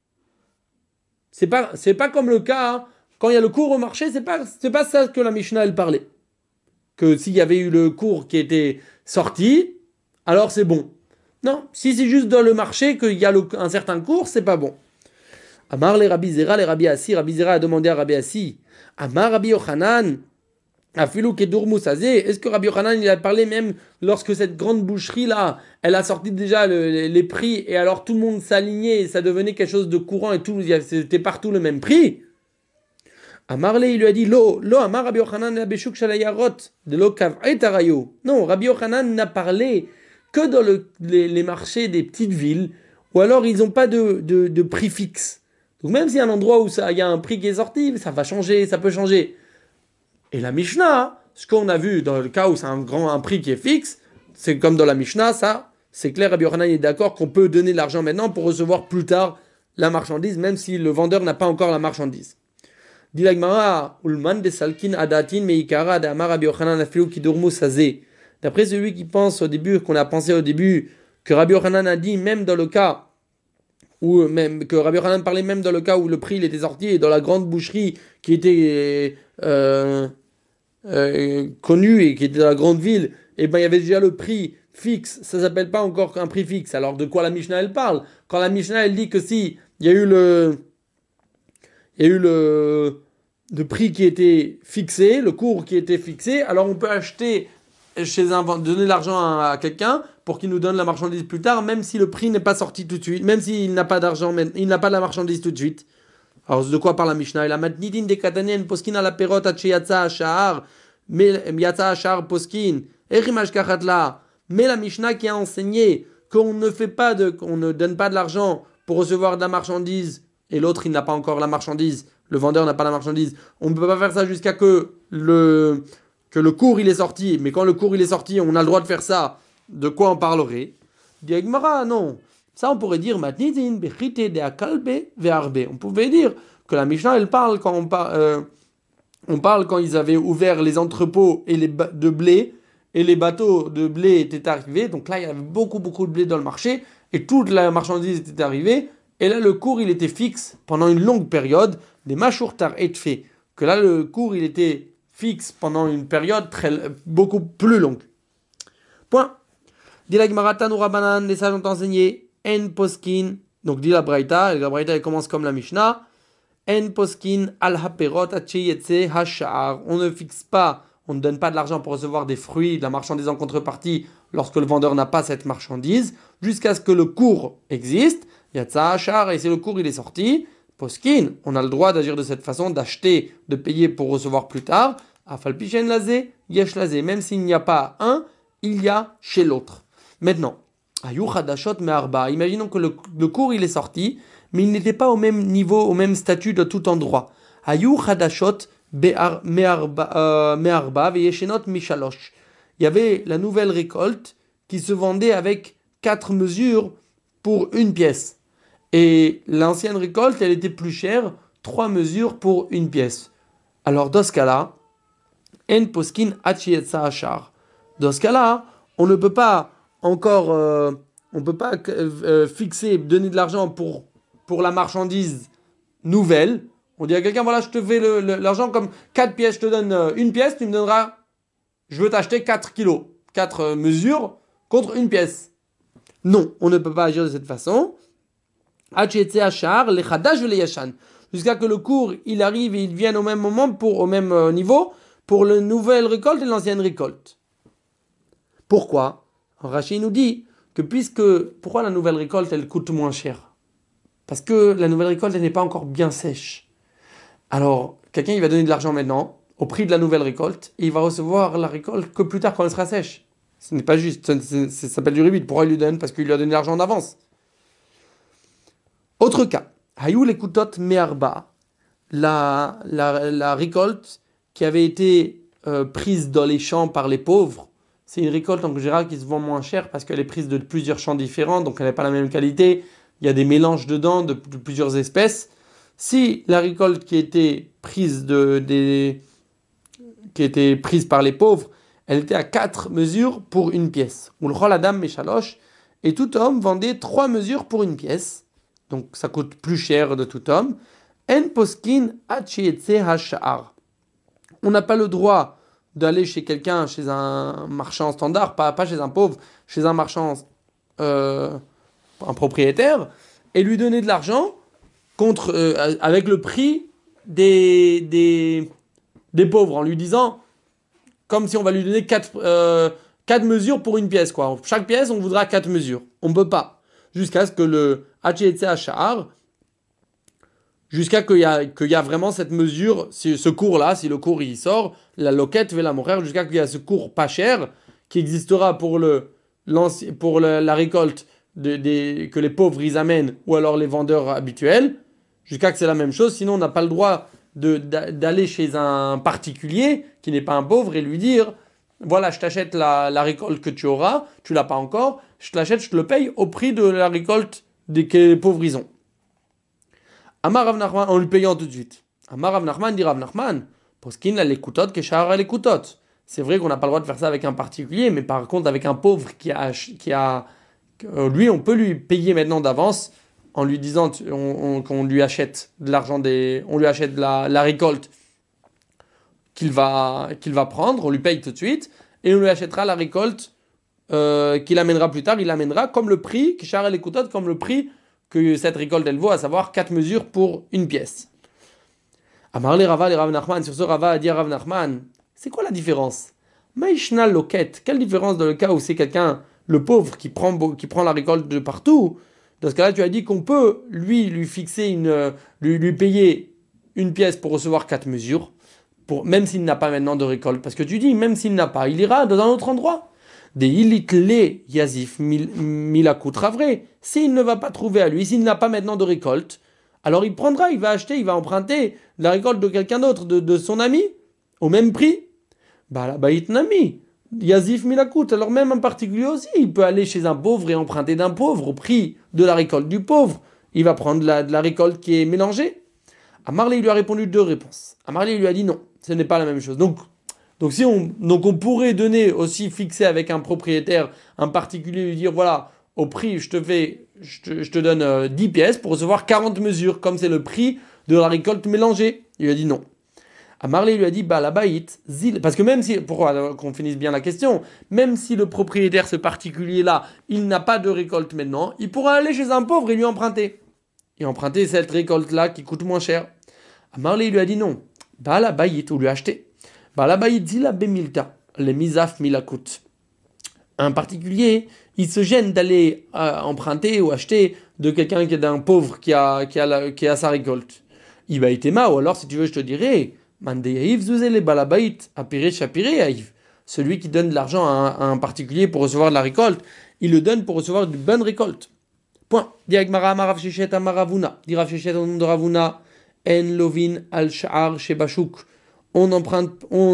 C'est pas, c'est pas comme le cas, hein, quand il y a le cours au marché, c'est pas, c'est pas ça que la Mishnah elle parlait. Que s'il y avait eu le cours qui était sorti, alors c'est bon. Non, si c'est juste dans le marché qu'il y a le, un certain cours, c'est pas bon. Amar les Rabbi Zera, les Rabbi Assi, Rabbi Zera a demandé à Rabbi Assi, Amar Rabbi Yochanan, Afilou Kedur Moussazé, est-ce que Rabbi Yochanan il a parlé même lorsque cette grande boucherie là, elle a sorti déjà le, les, les prix et alors tout le monde s'alignait et ça devenait quelque chose de courant et tout, c'était partout le même prix. Amarle, il lui a dit, Lo, lo, Amar Rabbi Yochanan la Beshuk Shalayarot, de lo Kav'et Arayo. Non, Rabbi Yochanan n'a parlé que dans le, les, les marchés des petites villes, ou alors ils n'ont pas de, de, de prix fixe. Donc même s'il y a un endroit où il y a un prix qui est sorti, ça va changer, ça peut changer. Et la Mishnah, ce qu'on a vu dans le cas où c'est un grand un prix qui est fixe, c'est comme dans la Mishnah, ça, c'est clair, Rabbi Yochanan est d'accord qu'on peut donner de l'argent maintenant pour recevoir plus tard la marchandise, même si le vendeur n'a pas encore la marchandise. Dit la Gemara, Ulman de Salkin Adatin Meikara de Amar Rabbi Yochanan Afilu Kidurmu Sazé. D'après celui qui pense au début, qu'on a pensé au début, que Rabbi Yochanan a dit, même dans le cas où, même, que Rabbi Yochanan parlait même dans le cas où le prix il était sorti et dans la grande boucherie qui était euh, euh, connue et qui était dans la grande ville, et ben il y avait déjà le prix fixe, ça s'appelle pas encore un prix fixe. Alors de quoi la Mishnah elle parle? Quand la Mishnah elle dit que si il y a eu le il y a eu le, le prix qui était fixé, le cours qui était fixé, alors on peut acheter chez un donner l'argent à, à quelqu'un pour qu'il nous donne la marchandise plus tard, même si le prix n'est pas sorti tout de suite, même s'il n'a pas d'argent, il n'a pas la marchandise tout de suite. Alors de quoi parle la Mishnah? La matnidin de katanien poskin à la perot à yatsa ashar, yatsa ashar poskin, erimash kachatla. Mais la Mishnah qui a enseigné qu'on ne fait pas de, qu'on ne donne pas de l'argent pour recevoir de la marchandise et l'autre il n'a pas encore la marchandise, le vendeur n'a pas la marchandise, on ne peut pas faire ça jusqu'à que le que le cours il est sorti, mais quand le cours il est sorti, on a le droit de faire ça. De quoi on parlerait? Dit Gemara, non. Ça on pourrait dire matnizin bechite de akalbe ve'arbe. On pouvait dire que la Mishnah elle parle quand on parle euh, on parle quand ils avaient ouvert les entrepôts et les ba- de blé. Et les bateaux de blé étaient arrivés, donc là il y avait beaucoup beaucoup de blé dans le marché, et toute la marchandise était arrivée, et là le cours il était fixe pendant une longue période, des machourtar et fait, que là le cours il était fixe pendant une période très, beaucoup plus longue. Point. Dit la Gemara Tanura Banan, les sages ont enseigné, en poskin, donc dit la Braïta, et la Braïta elle commence comme la Mishnah, en poskin al haperot acheyetse hashar, on ne fixe pas. On ne donne pas de l'argent pour recevoir des fruits, de la marchandise en contrepartie lorsque le vendeur n'a pas cette marchandise, jusqu'à ce que le cours existe. Yatsa Hachar, et si le cours il est sorti, Poskin, on a le droit d'agir de cette façon, d'acheter, de payer pour recevoir plus tard. Afalpichen lazé, yesh lazé. Même s'il n'y a pas un, il y a chez l'autre. Maintenant, Ayu Hadashot Me'arba. Imaginons que le, le cours il est sorti, mais il n'était pas au même niveau, au même statut de tout endroit. Ayu Hadashot Me'arba ve'yeshenot mishalosh. Il y avait la nouvelle récolte qui se vendait avec quatre mesures pour une pièce. Et l'ancienne récolte, elle était plus chère, trois mesures pour une pièce. Alors dans ce cas-là, en poskin achietsa achar. Dans ce cas-là, on ne peut pas encore, euh, on peut pas euh, fixer, donner de l'argent pour, pour la marchandise nouvelle. On dit à quelqu'un, voilà, je te fais le, le, l'argent comme quatre pièces, je te donne une pièce, tu me donneras, je veux t'acheter quatre kilos, quatre mesures contre une pièce. Non, on ne peut pas agir de cette façon. Jusqu'à que le cours, il arrive et il vienne au même moment, pour, au même niveau, pour la nouvelle récolte et l'ancienne récolte. Pourquoi? Rachid nous dit que puisque, pourquoi la nouvelle récolte, elle coûte moins cher? Parce que la nouvelle récolte, elle n'est pas encore bien sèche. Alors, quelqu'un, il va donner de l'argent maintenant, au prix de la nouvelle récolte, et il va recevoir la récolte que plus tard quand elle sera sèche. Ce n'est pas juste, ça, ça, ça s'appelle du ribit. Pourquoi il lui donne? Parce qu'il lui a donné l'argent en avance. Autre cas, Hayou lekutot me'arba, la, la, la récolte qui avait été euh, prise dans les champs par les pauvres, c'est une récolte en général qui se vend moins cher parce qu'elle est prise de plusieurs champs différents, donc elle n'a pas la même qualité, il y a des mélanges dedans de, de plusieurs espèces. Si la récolte qui était prise de, des, qui était prise par les pauvres, elle était à quatre mesures pour une pièce. Ou le rôle Adam Meshalosh, et tout homme vendait trois mesures pour une pièce. Donc ça coûte plus cher de tout homme. En poskin achietse hashar. On n'a pas le droit d'aller chez quelqu'un, chez un marchand standard, pas, pas chez un pauvre, chez un marchand, euh, un propriétaire, et lui donner de l'argent contre, euh, avec le prix des, des, des pauvres, en lui disant, comme si on va lui donner quatre, euh, quatre mesures pour une pièce, quoi. Chaque pièce, on voudra quatre mesures. On ne peut pas. Jusqu'à ce que le Hachetse Hachar, jusqu'à qu'il y a, qu'il y a vraiment cette mesure, ce cours-là, si le cours il sort, la loquette va la mourir, jusqu'à qu'il y a ce cours pas cher qui existera pour, le, pour le, la récolte de, de, que les pauvres ils amènent, ou alors les vendeurs habituels, jusqu'à que c'est la même chose. Sinon, on n'a pas le droit de, d'aller chez un particulier qui n'est pas un pauvre et lui dire, voilà, je t'achète la, la récolte que tu auras, tu l'as pas encore, je te l'achète, je te le paye au prix de la récolte des que les pauvres ils ont. Amar Rav Nachman, en lui payant tout de suite. Amar Rav Nachman dit Rav Nachman, poskin la l'écoutot que shahar l'écoutot. C'est vrai qu'on n'a pas le droit de faire ça avec un particulier, mais par contre avec un pauvre qui a, qui a, lui on peut lui payer maintenant d'avance en lui disant on, on, qu'on lui achète de l'argent des, on lui achète de la, la récolte qu'il va, qu'il va prendre, on lui paye tout de suite et on lui achètera la récolte euh, qu'il amènera plus tard. Il amènera comme le prix que shahar l'écoutot, comme le prix que cette récolte elle vaut, à savoir quatre mesures pour une pièce. Amarle Rava et Rav Nachman, sur ce Rava a dit à Rav Nachman, c'est quoi la différence? Maïshna loket, quelle différence dans le cas où c'est quelqu'un, le pauvre, qui prend, qui prend la récolte de partout? Dans ce cas-là, tu as dit qu'on peut, lui, lui fixer une, lui, lui payer une pièce pour recevoir quatre mesures, pour, même s'il n'a pas maintenant de récolte. Parce que tu dis, même s'il n'a pas, il ira dans un autre endroit. Des ilitle yazif milakoutra vrai. S'il ne va pas trouver à lui, s'il n'a pas maintenant de récolte, alors il prendra, il va acheter, il va emprunter la récolte de quelqu'un d'autre, de, de son ami, au même prix. Bah la baït nami, yazif milakout. Alors même en particulier aussi, il peut aller chez un pauvre et emprunter d'un pauvre au prix de la récolte du pauvre. Il va prendre la, de la récolte qui est mélangée. Amarlé lui a répondu deux réponses. Amarlé lui a dit non, ce n'est pas la même chose. Donc Donc, si on, donc on pourrait donner aussi, fixer avec un propriétaire, un particulier, lui dire voilà, au prix, je te fais, je te, je te donne euh, dix pièces pour recevoir quarante mesures, comme c'est le prix de la récolte mélangée. Il lui a dit non. À Marley lui a dit bah la baït, zil, parce que même si, pourquoi qu'on finisse bien la question, même si le propriétaire, ce particulier-là, il n'a pas de récolte maintenant, il pourra aller chez un pauvre et lui emprunter. Et emprunter cette récolte-là qui coûte moins cher. À Marley lui a dit non. Bah la baït, ou lui acheter. Bah là-bas, il dit la bemilta, les misaf milakut. Un particulier, il se gêne d'aller euh, emprunter ou acheter de quelqu'un qui est d'un pauvre qui a, qui a, la, qui a sa récolte. Il va être ou alors, si tu veux, je te dirais, mandeiv zuzele balabait, apire chapire aïv. Celui qui donne de l'argent à un, à un particulier pour recevoir de la récolte, il le donne pour recevoir une bonne récolte. Point. Direct Mara Marav Shechet Amaravuna. Dit Rav Shechet au nom de Ravuna, en lovin al sha'ar shebashuk. On n'emprunte, on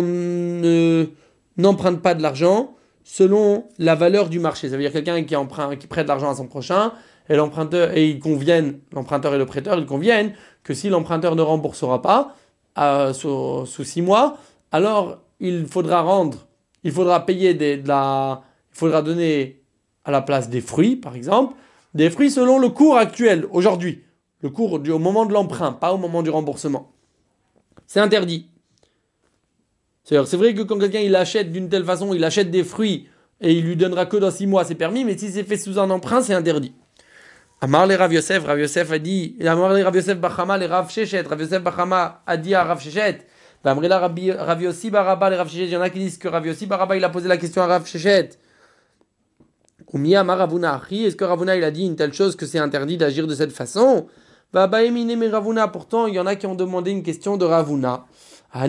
ne, n'emprunte pas de l'argent selon la valeur du marché. Ça veut dire quelqu'un qui, emprunte, qui prête de l'argent à son prochain et l'emprunteur et ils conviennent, l'emprunteur et le prêteur, ils conviennent que si l'emprunteur ne remboursera pas euh, sous, sous six mois, alors il faudra rendre, il faudra payer des, de la, il faudra donner à la place des fruits, par exemple, des fruits selon le cours actuel aujourd'hui, le cours du, au moment de l'emprunt, pas au moment du remboursement. C'est interdit. C'est-à-dire, c'est vrai que quand quelqu'un il achète d'une telle façon, il achète des fruits et il lui donnera que dans six mois, c'est permis, mais si c'est fait sous un emprunt, c'est interdit. Amar le Rav Yosef, Rav Yosef a dit, Amar le Rav Yosef Bachama, le Rav Shechet, Rav Yosef Bachama a dit à Rav Shechet, Amrila Rav Yossi Baraba, le Rav Shechet, il y en a qui disent que Rav Yossi Baraba, il a posé la question à Rav Shechet. Oumia Amar Ravuna Achi, est-ce que Ravuna il a dit une telle chose que c'est interdit d'agir de cette façon? Vabaemine me Ravuna, pourtant il y en a qui ont demandé une question de Ravuna. Il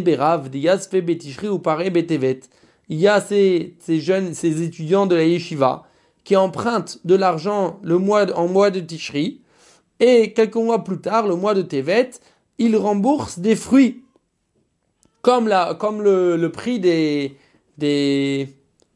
y a ces, ces jeunes, ces étudiants de la yeshiva qui empruntent de l'argent le mois, en mois de Tishri et quelques mois plus tard, le mois de Tevet, ils remboursent des fruits comme, la, comme le, le prix des, des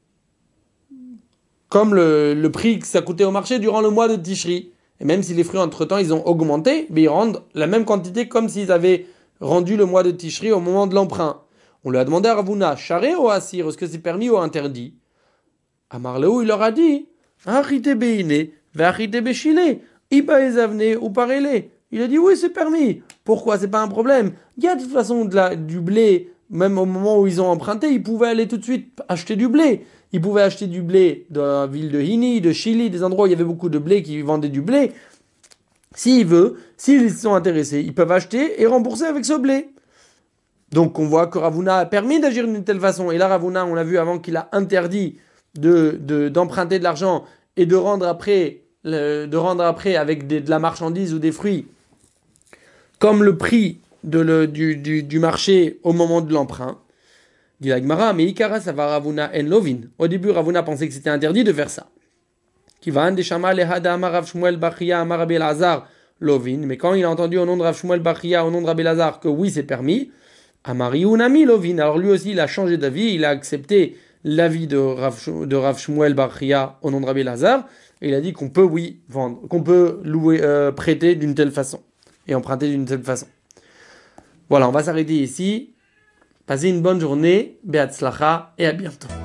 comme le, le prix que ça coûtait au marché durant le mois de Tishri. Et même si les fruits entre-temps ils ont augmenté, mais ils rendent la même quantité comme s'ils avaient rendu le mois de Tishri au moment de l'emprunt. On lui a demandé à Ravuna, charé ou assir, est-ce que c'est permis ou interdit? À Marléou, il leur a dit, Achite beine, ve'achite bechile, iba ezavne ou parele. Il a dit, oui, c'est permis. Pourquoi? C'est pas un problème. Il y a de toute façon de la, du blé, même au moment où ils ont emprunté, ils pouvaient aller tout de suite acheter du blé. Ils pouvaient acheter du blé de la ville de Hini, de Chili, des endroits où il y avait beaucoup de blé qui vendaient du blé. S'ils veulent, s'ils sont intéressés, ils peuvent acheter et rembourser avec ce blé. Donc on voit que Ravuna a permis d'agir d'une telle façon. Et là, Ravuna, on l'a vu avant qu'il a interdit de, de, d'emprunter de l'argent et de rendre après, le, de rendre après avec des, de la marchandise ou des fruits, comme le prix de le, du, du, du marché au moment de l'emprunt. Dit la Gemara, mais Ikara, ça va Ravuna en Lovin. Au début, Ravuna pensait que c'était interdit de faire ça. Qui va de Shama lehada amar Rav Shmuel Bachia amar Rabbi Elazar Lovin. Mais quand il a entendu au nom de Rav Shmuel Bachia, au nom de Rabbi Elazar, que oui, c'est permis, Amari Unami Lovin. Alors lui aussi, il a changé d'avis, il a accepté l'avis de Rav, de Rav Shmuel Bar Chia au nom de Rabbi Lazare. Et il a dit qu'on peut, oui, vendre, qu'on peut louer, euh, prêter d'une telle façon et emprunter d'une telle façon. Voilà, on va s'arrêter ici. Passez une bonne journée, Be'atzlacha et à bientôt.